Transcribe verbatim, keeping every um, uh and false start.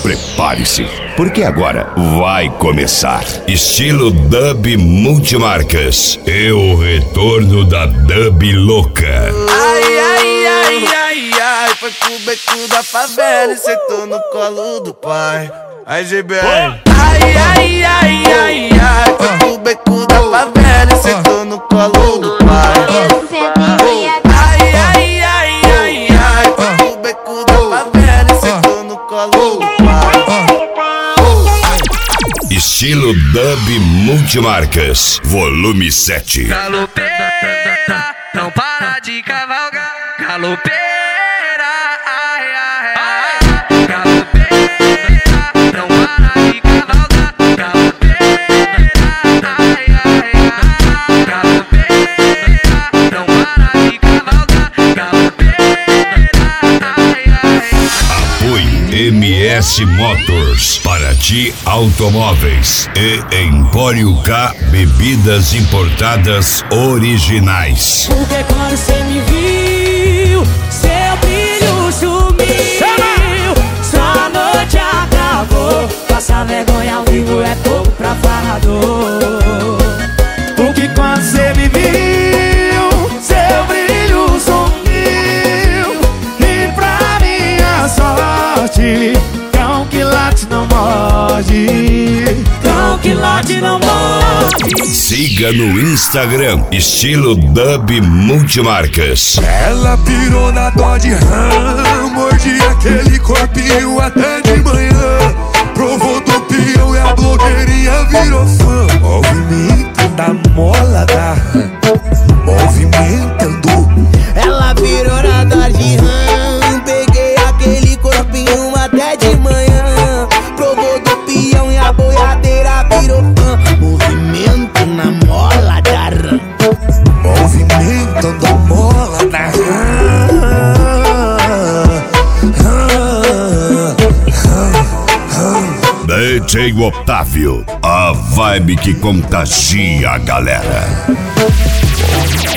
prepare-se, porque agora vai começar. Estilo Dub Multimarcas e o retorno da Dub Louca. Ai, ai, ai, ai, ai, foi pro beco da favela e sentou no colo do pai. Ai, G B R. Ai, ai, ai, ai, ai, foi pro beco da favela e sentou no colo do pai. Ai, ai, ai, ai, ai, foi pro beco da favela e sentou no colo do pai. Estilo Dub Multimarcas, volume sete. Galopeira, não para de cavalgar. Galopeira, ai, ai, ai. Galopeira, não para de cavalgar. Galopeira, ai, ai, ai. Galopeira, não para de cavalgar. Galopeira, ai, ai. Apoie M S Motors, Paraty Automóveis e Empório K Bebidas Importadas Originais. Porque quando cê me viu, seu brilho sumiu, sua noite acabou. Passar vergonha ao vivo é pouco pra falador. Porque quando cê me viu, seu brilho sumiu, e pra minha sorte, cão que late não morde, cão que late não morde. Siga no Instagram, estilo Dub Multimarcas. Ela pirou na Dodge Ram, mordi aquele corpinho até de manhã. Provou do peão e a blogueirinha virou fã. Movimento da mola da Ram, movimentando. Ela virou na Dodge Ram, peguei aquele corpinho até de manhã. Provou do peão e a boiadeira virou fã. Movimento na mola da Ram, movimentando a mola da Ram. D J Otávio, a vibe que contagia a galera.